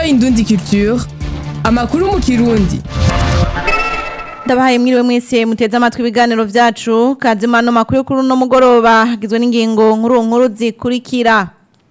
Indundi Culture, amakuru mu Kirundi. Ndabahaye mwiriwe mwese muteze amatwi ibiganiro vyacu kazimano makuru kuri no mugoroba hagizwe n'ingingo nkuru zikurikira.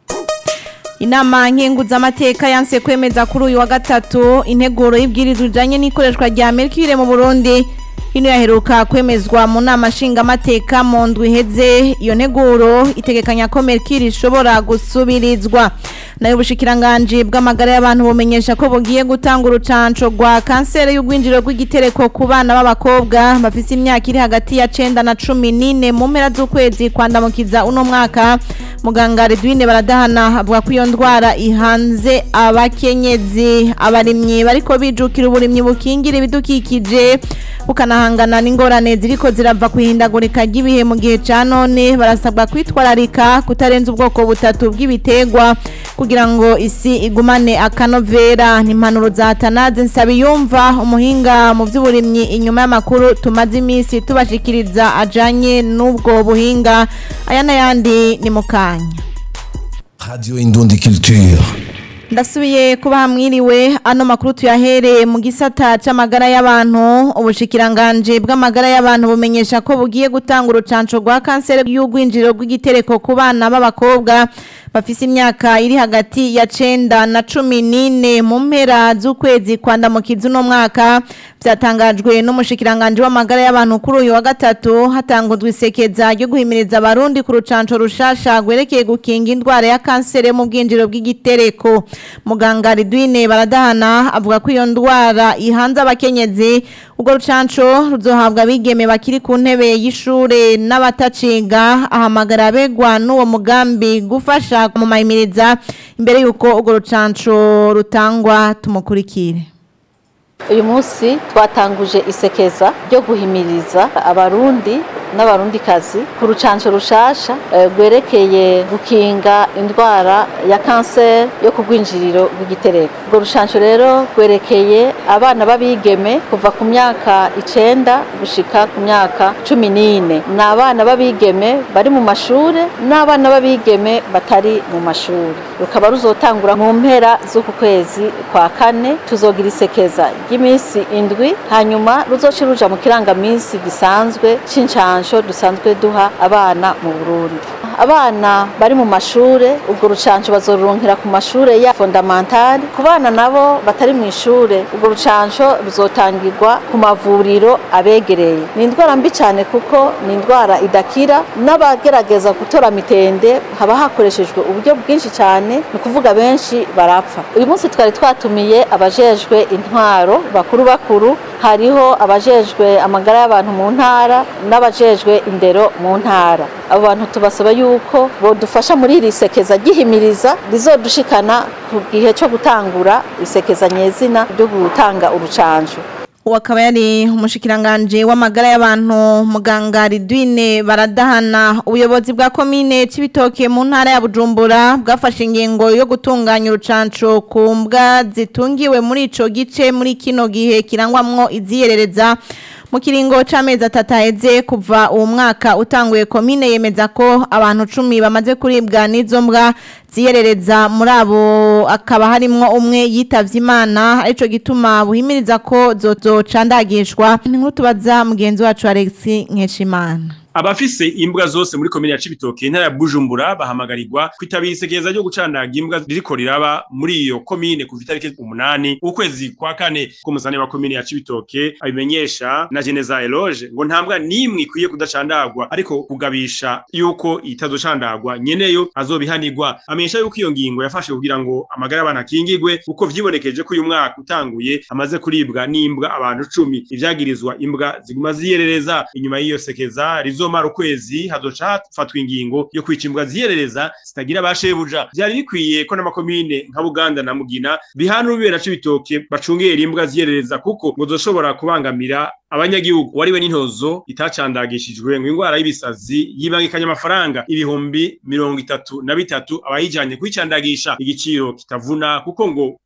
Inama nkenguza amateka yanse kwemeza kuri uyu wa gatatu integuro y'ibwirizwa rijanye n'ikoreshwa rya mercure mu Burundi. Ino yaheruka kwemezwa mu nama nshinga amateka mu ndwi iheze. Iyo nteguro itegekanya ko mercure ishobora gusubirizwa. Nayo ubushikiranganje bw'amagara y'abantu bumenyesha ko bugiye gutanga urucanco rwa kanseri y'ugwinjiro rw'igitereko ku bana b'abakobwa bafise imyaka iri hagati ya 9 na 14 mu mpera z'ukwezi kwandamukiza uno mwaka. Muganga Redwine Baradahana avuga ko iyo ndwara ihanze abakenyezi. Abarimyi bariko bijukira uburimyi bukingira ibidukikije bukanahangana n'ingorane ziriko zirava kwihindagurika ry'ibihe mu gihe ca none. Barasabwa kwitwararika kutarenza ubwoko butatu bw'ibitegwa kugira ngo isi igumane akanovera. N'impanuro za Atanaze Nsabiyumva umuhinga mu by'uburimyi inyuma y'amakuru tumaze iminsi tubashikiriza ajanye n'ubwo buhinga. Aya n'ayandi ni mukanya. Radio Indundi Culture. Ndasubiye kuba hamwiriwe ano makuru tuyahereye mu gisata c'amagara y'abantu. Ubushikiranganje bw'amagara y'abantu bumenyesha ko bugiye gutanga urucanco rwa kanseri y'ugwinjiro rw'igitereko ku bana b'abakobwa bafise imyaka iri hagati ya 9 na 14 mu mpera z'ukwezi kwandamukiza uno mwaka. Vyatangajwe n'umushikiranganje w'amagara y'abantu kuri uyu wa gatatu hatanguzwe isekeza ryo guhimiriza abarundi ku rucanco rushasha gwerekeye gukinga indwara ya kanseri mu bwinjiro bw'igitereko. Muganga Redwine Baradahana avuga ko iyo ndwara ihanze abakenyezi. Ubwo rucanco ruzohabwa abigeme bakiri ku ntebe y'ishure n'abataciga. Ahamagara abegwa n'uwo mugambi gufasha mu mahimiriza imbere yuko ubwo rucanco rutangwa. Tumukurikire. Uyu munsi twatanguje isekeza ryo guhimiriza abarundi n'abarundikazi ku rucanco rushasha gwerekeye gukinga indwara ya kanseri yo kugwinjiriro rw'igitereko. Ubwo rucanco rero gwerekeye abana babigeme kuva ku myaka 9 gushika ku myaka 14. N'abana babigeme bari mu mashure n'abana babigeme batari mu mashure. Rukaba ruzotangura mu mpera z'uku kwezi kwa 4. Tuzogira isekeza y'imisi 7 hanyuma ruzoca ruja mu kirangaminsi gisanzwe c'incanco dusanzwe duha abana mu Burundi. Abana bari mu mashure ubwo rucanco bazoruronkera ku mashure ya fondamentale. Ku bana nabo batari mu ishure ubwo rucanco ruzotangirwa ku mavuriro abegereye. Ni indwara mbi cyane kuko ni indwara idakira. N'abagerageza gutora mitende haba hakoreshejwe uburyo bwinshi cyane, ni kuvuga benshi barapfa. Uyu munsi twari twatumiye abajejwe intwaro bakuru hariho abajejwe amagara y'abantu mu ntara n'abajejwe indero mu ntara. Abo bantu tubasaba yuko bodufasha muri iri sekeza gihimiriza rizodushikana ku gihe cyo gutangura isekeza nyezina ryo gutanga urucanco. Wakaba yari umushikiranganje w'amagara y'abantu Muganga Redwine Baradahana. Ubuyobozi bwa komine Cibitoke mu ntara ya Bujumbura bwafashe ingingo yo gutunganya urucanco ku mbwa zitungiwe muri ico gice muri kino gihe kirangwamwo iziyerereza. Mu kiringo c'amezi 3 aheze kuva uwo mwaka utanguye komine yemeza ko abantu 10 bamaze kuribwa n'izo mbwa ziyerereza. Muri abo akaba harimwo umwe yitavye Imana, arico gituma buhimiriza ko zocandagishwa. Inkuru tubaza mugenzi wacu Alexis Nkeshimana. Abafise imbwa zose muri komine ya Cibitoke intara ya Bujumbura bahamagarirwa kwitabira isekeza ryo gucandaga imbwa ririko riraba muri iyo komine kuva itariki 8 ukwezi kwa 4 k'umusane wa komine ya Cibitoke. Abimenyesha na Geneza Eloge ngo ntambwa nimwe ikwiye kudacandagwa ariko kugabisha yuko itazocandagwa nyeneyo azobihanirwa. Amenyesha yuko iyo ngingo yafashe kugira ngo amagara y'abantu akingirwe uko vyibonekeje ko uyu mwaka utanguye amaze kuribwa n'imbwa abantu 10 ivyagirizwa imbwa ziguma ziyerereza. Inyuma y'iyo sekeza rizomara ukwezi hazoca hafatwa ingingo yo kwica imbwa ziyerereza zitagira bashebuja. Byari bikwiye ko n'amakomine nka Buganda na Mugina bihana ubera Cibitoke bacungera imbwa ziyerereza kuko ngo zoshobora kubangamira abanyagihugu. Wariwe n'intozo itacandagishijwe ngo ingwara y'ibisazi yibangikanya amafaranga ibihumbi 33 abayijanye kwicandagisha igiciro kitavuna kuko ngo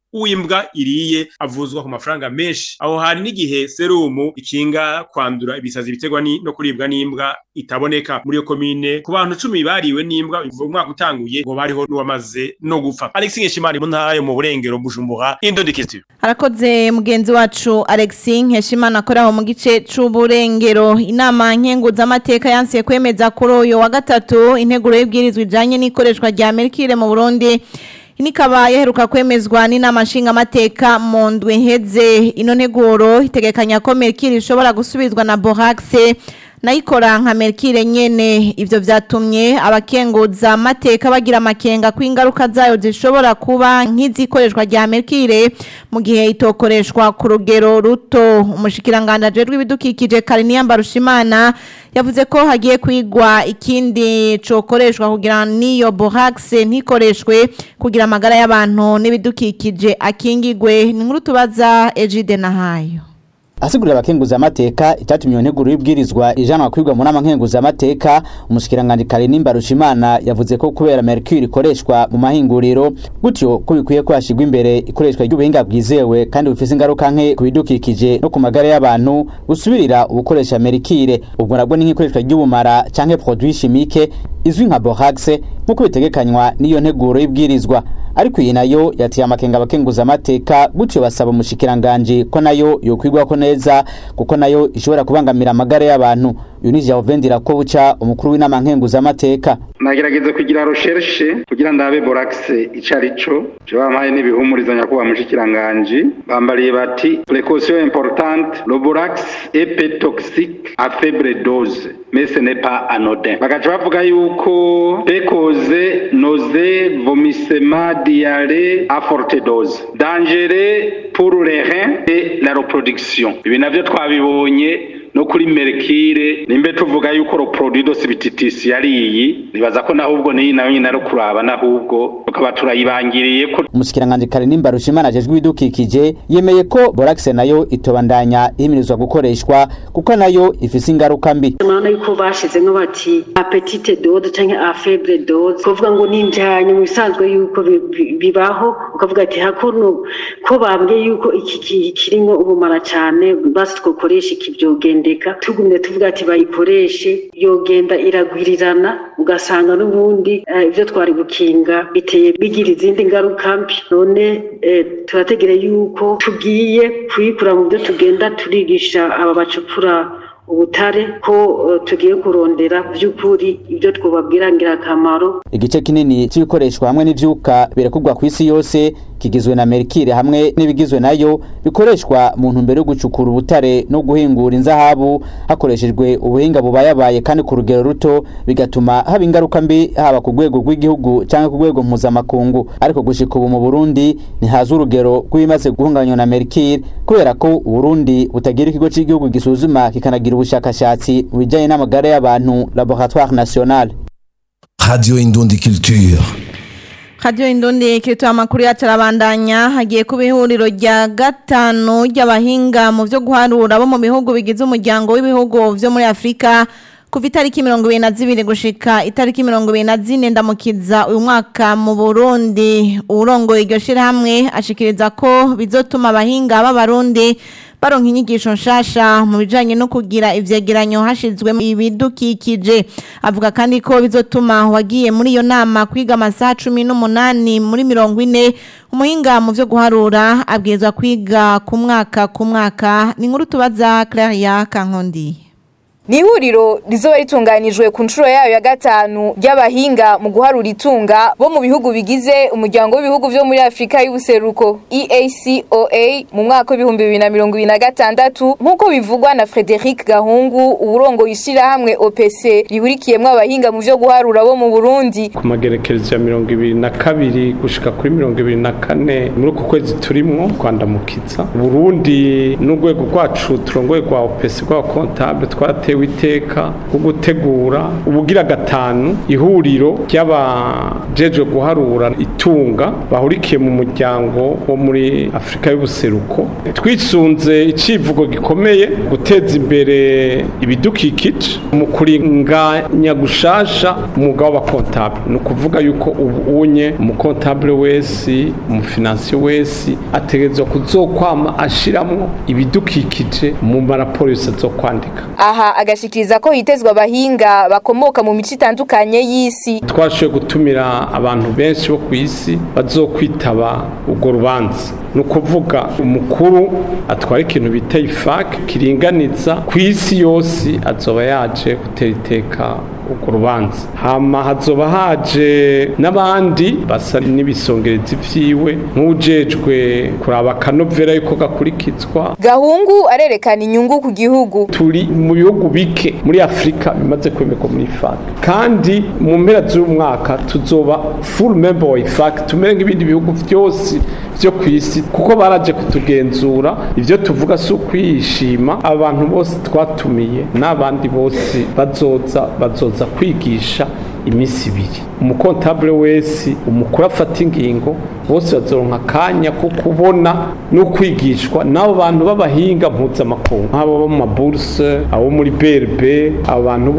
uw'imbwa iriye avuzwa ku mafaranga menshi. Aho hari n'igihe serumu ikinga kwandura ibisazi biterwa no kuribwa n'imbwa itaboneka muri iyo komine. Ku bantu 10 bariwe n'imbwa umwaka utanguye ngo bariho n'uwamaze no gupfa. Alexis Nkeshimana mu ntara yo mu Burengero Bujumbura, Indondikirtiro. Arakoze mugenzi wacu Alexis Nkeshimana akoraho mu gice c'Uburengero. Inama nkenguzamateka yansiye kwemeza kuri uyu wa gatatu integuro y'ibwirizwa ijanye n'ikoreshwa rya mercure mu Burundi. Inikaba yaheruka kwemezwa n'inama nshingamateka mu ndwi iheze. Ino nteguro itegekanya ko mercure ishobora gusubizwa na borax nayikora nka mercure nyene. Ivyo vyatumye abakenguza amateka bagira amakenga ko ingaruka zayo zishobora kuba nk'izikoreshwa rya mercure mu gihe itokoreshwa ku rugero ruto. Umushikiranganje ajejwe ibidukikije Kariniya Mbarushimana yavuze ko hagiye kwigwa ikindi cokoreshwa kugira niyo borax ntikoreshwe kugira amagara y'abantu n'ibidukikije akingigwe. Ni nkuru tubaza Egide Nahayo. Asigurira abakenguza amateka itatumye iyo nteguro y'ibwirizwa ijanwa kwigwa mu nama nkenguza amateka. Umushikiranganje Kariniya Mbarushimana yavuze ko kubera mercure ikoreshwa mu mahinguriro gutyo ko bikwiye ko hashigwa imbere ikoreshwa ry'ubuhinga bwizewe kandi bufise ingaruka nke ku bidukikije no ku magara y'abantu gusubirira ubukoresha mercure. Ubwo nabwo ni nk'ikoreshwa ry'ubumara canke produit chimique izwi nka borax nk'uko bitegekanywa n'iyo nteguro y'ibwirizwa. Ariko iyi nayo yatiye amakenga abakenguza amateka gutyo basaba umushikiranganje ko nayo yokwigwa ko neza kuko nayo ishobora kubangamira amagara y'abantu. Yunije Ovendira ko buca umukuru w'inama nkenguza amateka. Nagerageza kugira recherche kugira ndabe borax icarico je bampaye n'ibihumurizanya ko bamushikiranganje bambariye bati précaution importante, le borax est peu toxique à faible dose mais ce n'est pas anodin. Bagaca bavuga yuko peut causer nausée, vomissement, diarrhée à forte dose, dangereux pour les reins et la reproduction. Ibi navyo twabibonye no kuri mercure nimbe tuvuga yuko ro produit dosibititisi yariyi nibaza ko nahubwo ni nayo nyina ro kuraba nahubwo ukaba turayibangiriye ko. Umushikiranganje Kariniya Mbarushimana ajejwe ibidukikije yemeye ko borax nayo itobandanya ihimirizwa gukoreshwa kuko nayo ifise ingaruka mbi. Mana yuko bashize ngo bati a petite dose canke a faible dose kuvuga ngo ninjanye mu bisanzwe yuko bibaho ukavuga ati hakuno ko bambye yuko iki kirimo ubumara cyane basi twokoresha ikibyogende tugumye tuvuga ati bayikoreshe yogenda iragwirirana ugasanga n'ubundi ivyo twari gukinga biteye bigira izindi ngaruka mbi. None turategere yuko tugiye kuyikura mu byo tugenda turigisha aba bacupura ubutare ko tugiye kurondera by'ukuri ibyo twobabwira ngirakamaro. Igice kinini cy'ibikoreshwa hamwe n'ivyuka birekugwa ku isi yose kigizwe na mercure hamwe n'ibigizwe nayo bikoreshwa mu ntumbero yo gucukura ubutare no guhingura inzahabu hakoreshejwe ubuhinga bubayabaye kandi ku rugero ruto bigatuma haba ingaruka mbi haba ku rwego rw'igihugu cyangwa ku rwego mpuzamakungu. Ariko gushika ubu mu Burundi ntihaza urugero rw'ibimaze guhungabanywa na mercure kubera ko Burundi butagira ikigo cy'igihugu gisuzuma kikanagira ubushakashatsi mu bijanye n'amagara y'abantu Laboratoire National. Radio Indondikilture. Radio Indondikilture amakuru yacarabandanya hagiye kuba ihuriro rya gatanu ry'abahinga mu byo guharura bo mu bihugu bigize umuryango w'ibihugu byo muri Afrika kuva itariki 22 gushika itariki 24 ndamukiza uyu mwaka mu Burundi. Urongoye iryo shirahamwe ashikiriza ko bizotuma abahinga b'abarundi baronka inyigisho nshasha mu bijanye no kugira ivyegeranyo hashizwe ibidukikije. Avuga kandi ko bizotuma wagiye muri iyo nama kwiga amasaha 18 muri 40 umuhinga mu byo guharura abwirizwa kwiga ku mwaka. Ni nkuru tubaza Claria Kankondi. Ni ihuriro rizoba ritunganijwe ku nshuro yayo ya gatanu ry'abahinga mu guharura itunga bo mu bihugu bigize umuryango w'ibihugu byo muri Afrika y'ubuseruko EACOA mu mwaka wa 2026 nkuko bivugwa na Frederic Gahungu uburongo yishira hamwe OPC rihurikiyemwe abahinga mu byo guharura bo mu Burundi ku magerekezo ya 22 gushika kuri 24 muri uko kwezi turimwo kwandamukiza Burundi n'ugwego rwacu turongoye kwa OPC kwa comptable twate batewe iteka ko gutegura ubugira gatanu ihuriro ry'abajejwe guharura itunga bahurikiye mu muryango wo muri Afrika y'ubuseruko twisunze icivugo gikomeye guteza imbere ibidukikije mu kuringanya gushasha umwuga w'abakontable ni ukuvuga yuko ubu unye umukontable wese umufinansiye wese ategerezwa kuzokwama ashiramwo ibidukikije mu maraporo yose azokwandika. Aha agashikiriza ko hitezwa abahinga bakomoka mu mico itandukanye y'isi. Twashoboye gutumira abantu benshi bo ku isi bazokwitaba urwo rubanza. Ni ukuvuga umukuru atwara ikintu bita IFAC kiringaniza ku isi yose azoba yaje gutera iteka urwo rubanza. Hama hazoba haje n'abandi basa n'ibisongerezi vyiwe nk'ujejwe kuraba kanovera yuko gakurikizwa. Gahungu arerekana inyungu ku gihugu. Turi mu bihugu bike muri Afrika bimaze kwemekwa muri IFAC. Kandi mu mpera z'umwaka tuzoba full member wa IFAC tumere nk'ibindi bihugu vyose vyo kwisi kuko baraje kutugenzura ivyo tuvuga si ukwishima abantu bose twatumiye n'abandi bose bazoza kwigisha imisi ibiri umukontable wese umukuru afata ingingo bose bazoronka akanya ko kubona no kwigishwa n'abo bantu b'abahinga mpuzamakungu abo bo mu maburse abo muri BRB abantu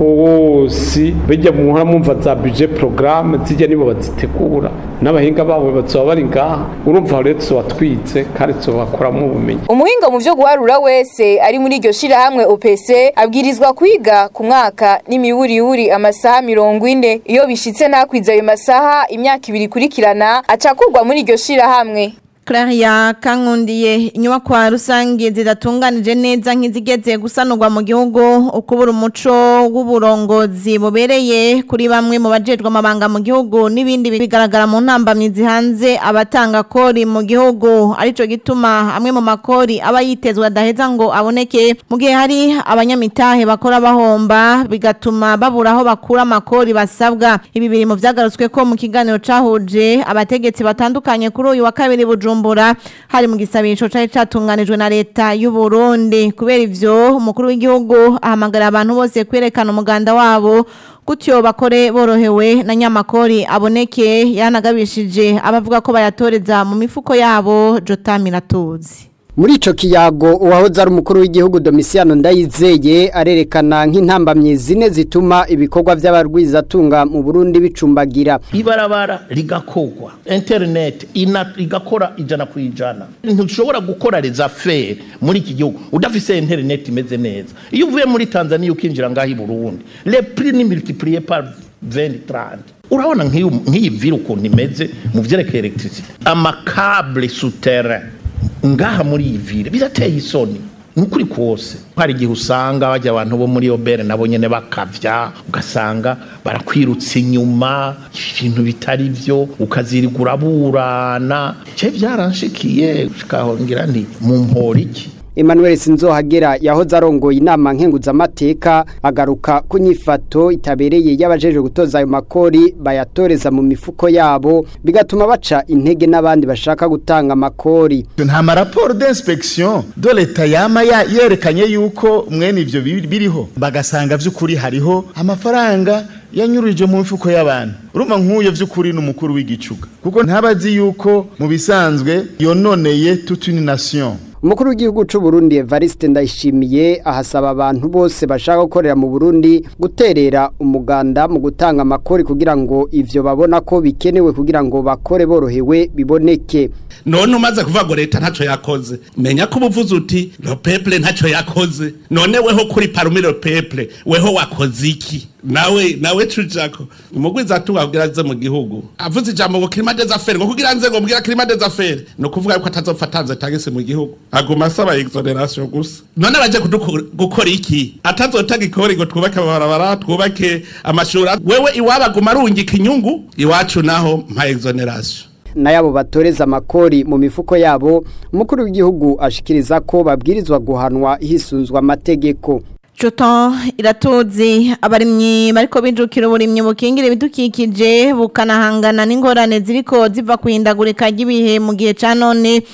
bose bijya muhora mumva za budget programme zijya nibo bazitegura n'abahinga babo bazoba bari ngaha urumva rero watwitse kandi bakoramo ubumenyi. Umuhinga mu byo guharura wese ari muri iryo shira hamwe OPC abwirizwa kwiga ku mwaka n'imiburiburi amasaha 40 iyo bishitse nakwiza ayo masaha imyaka 2 kurikirana acakurwa muri iryo shira hamwe. Claria Kankundiye inyubakwa rusange zidatunganije neza nk'izigeze gusanurwa mu gihugu ukubura umuco w'uburongozi bubereye kuri bamwe mu bajejwe amabanga mu gihugu n'ibindi bigaragara mu ntambamyizi hanze abatanga kori mu gihugu arico gituma amwe mu makori aba yitezwe adaheza ngo aboneke mu gihe hari abanyamitahe bakora bahomba bigatuma babura aho bakura makori basabwa. Ibi biri mu vyagarutswe ko mu kiganiro cahuje abategetsi batandukanye kuri uyu wa kabiri Bujumbura hari mu gisabisho cari catunganijwe na leta y'u Burundi. Kubera ivyo umukuru w'igihugu ahamagara abantu bose kwerekana umuganda wabo gutyo bakore borohewe na nyamakori aboneke. Yanagabishije abavuga ko bayatoreza mu mifuko yabo. Jotamiratuzi muri ico kiyago uwahoze ari umukuru w'igihugu Domiciano Ndayizeye arerekana nk'intambamye zine zituma ibikorwa by'abarwizatunga mu Burundi bicumbagira. Ibarabara rigakogwa, internet igakora ijana ku ijana. Ntushobora gukora les affaires muri iki gihugu udafise internet imeze neza. Iyo uvuye muri Tanzania ukinjira ngaho i Burundi, les prix ni multiplié par 20-30. Urabona nk'iyi ville ukuntu imeze mu vyerekeye electricity. Amacable souterrain ngaha muri ivire bizateye isoni nukuri kwose. Hari gihe usanga bajya abantu bo muri Obere nabo nyene bakavya ugasanga barakwirutse inyuma ibintu bitari byo ukazirigura burana cye byaranshikiye ukahongira nti mu mpori iki. Emmanuel Sinzohagera yahoze arongoye inama nkenguzamateka agaruka ku nyifato itabereye y'abajeje gutoza ayo makori bayatoreza mu mifuko yabo bigatuma baca intege n'abandi bashaka gutanga makori. Nta maraporo d'inspection de l'État yama yerekanye yuko mwene ivyo biriho bagasanga vy'ukuri hariho amafaranga yanyurije mu mifuko y'abantu. Urumva nk'uyo vy'ukuri n'umukuru w'igicuga kuko ntabazi yuko mu bisanzwe yononeye toute une nation. Umukuru w'igihugu c'u Burundi Evariste Ndayishimiye ahasaba abantu bose bashaka gukorera mu Burundi guterera umuganda mu gutanga makori kugira ngo ivyo babona ko bikenewe kugira ngo bakore borohewe biboneke. None umaze kuvuga ngo leta ntaco yakoze menya ko ubuvuze uti le peuple ntaco yakoze none weho kuri parmi le peuple weho wakoze iki nawe cujako umugwiza atunga kugira aze mu gihugu avuze ijambo ngo climat des affaires ngo kugira nze ngo mbwira climat des affaires no kuvuga yuko atazofatanze tagese mu gihugu aguma asaba exoneration gusa none baje gukora iki atazotanga ikori ngo twubake abarabara twubake amashuri wewe iwaba guma rungika inyungu iwacu naho mpa exoneration. Na yabo batoreza makori mu mifuko yabo umukuru w'igihugu ashikiriza ko babwirizwa guhanwa hisunzwa amategeko. Joton iratuzi abarimyi bariko bijukira uburimyi bukingira ibidukikije bukanahangana n'ingorane ziriko ziva kuhindagurika ry'ibihe mu gihe ca none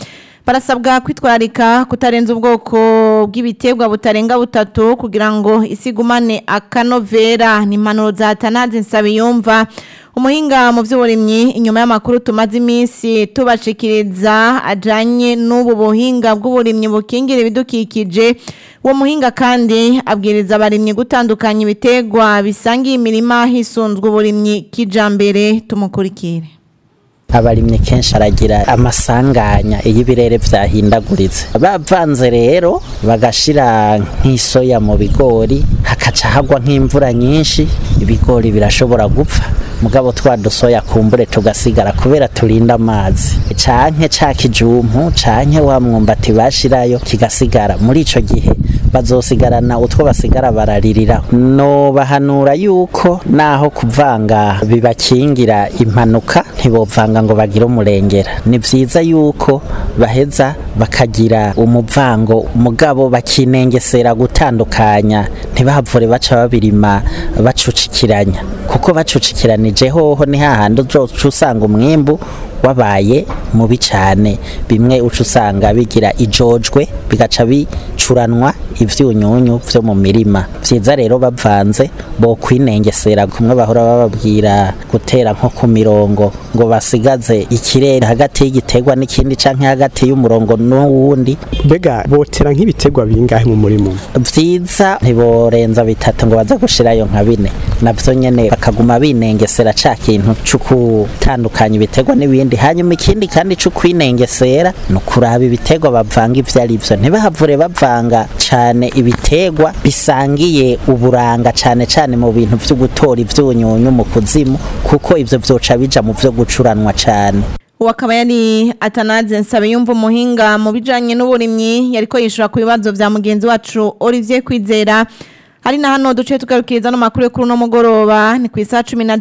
barasabwa kwitwararika kutarenza ubwoko bw'ibiterwa butarenga butatu kugira ngo isigumane akanovera ni impanuro za Atanazi Nsabiyumva umuhinga mu by'uburimyi inyuma y'amakuru tumaze iminsi tubashikiriza ajanye n'ubu buhinga bw'uburimyi bukingira ibidukikije uwo muhinga kandi abwiriza abarimyi gutandukanya ibiterwa bisangiye imirima hisunzwe uburimyi kijambere tumukurikire. Abarimye kenshi aragira amasanganya iyo ibirere vyahindaguritse bavanze rero bagashira nk'isoya mu bigori hakaca hagwa nk'imvura nyinshi ibigori birashobora gupfa mugabo twadusoya kumbure tugasigara kubera turinda amazi canke ca kijumpu canke wa mwumbati bashirayo kigasigara muri ico gihe bazosigarana utwo basigara bararirira no bahanura yuko naho kuvanga bibakingira impanuka ntibovanga ngo bagire umurengera ni vyiza yuko baheza bakagira umuvango mugabo bakinengesera gutandukanya ntibahavure baca babirima bacucikiranya kuko bacucikiranije hoho ni hahandi uzosanga umwimbu wabaye mubi cyane bimwe uca usanga bigira ijojwe bigaca bicuranwa ivyunyunyu vyo mu mirima vyiza rero bavanze bo kwinengesera kumwe bahora bababwira gutera nko ku mirongo ngo basigaze ikirere hagati y'igiterwa n'ikindi canke hagati y'umurongo n'uwundi bega botera nk'ibiterwa bingahe mu murimo vyiza ntiborenza bitatu ngo baza gushirayo nka bine navyo nyene bakaguma binengesera ca kintu cyo gutandukanya ibiterwa n'ibindi hanyuma ikindi kandi cyo kwinengesera no kuraba ibiterwa bavanga ivyo ari byo ntibahavure bavanga cyane ibiterwa bisangiye uburanga cyane mu bintu byo gutora ivyunyunyu mu kuzimu kuko ivyo vyoca bija mu vyo gucuranwa cyane. Wakaba yari Atanazi Nsabiyumva umuhinga mu bijanye n'uburimyi yariko yishura ku bibazo vya mugenzi wacu Olivier Kwizera. Hari na hano duce tugarukiriza no makuru kuri no mugoroba ni ku isaha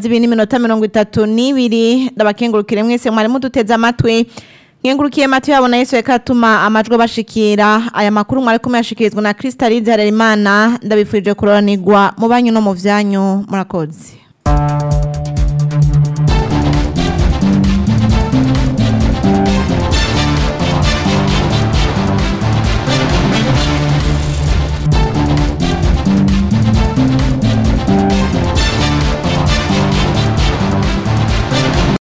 12:32 ndabakengurukire mwese mwari muduteza amatwi nkengurukiye Mathieu yabona Yesu yakatuma amajwi bashikira aya makuru mwari kumyashikirizwa na Crystalide Harerimana ndabifurije kuroranirwa mu banyu no mu vyanyu murakoze.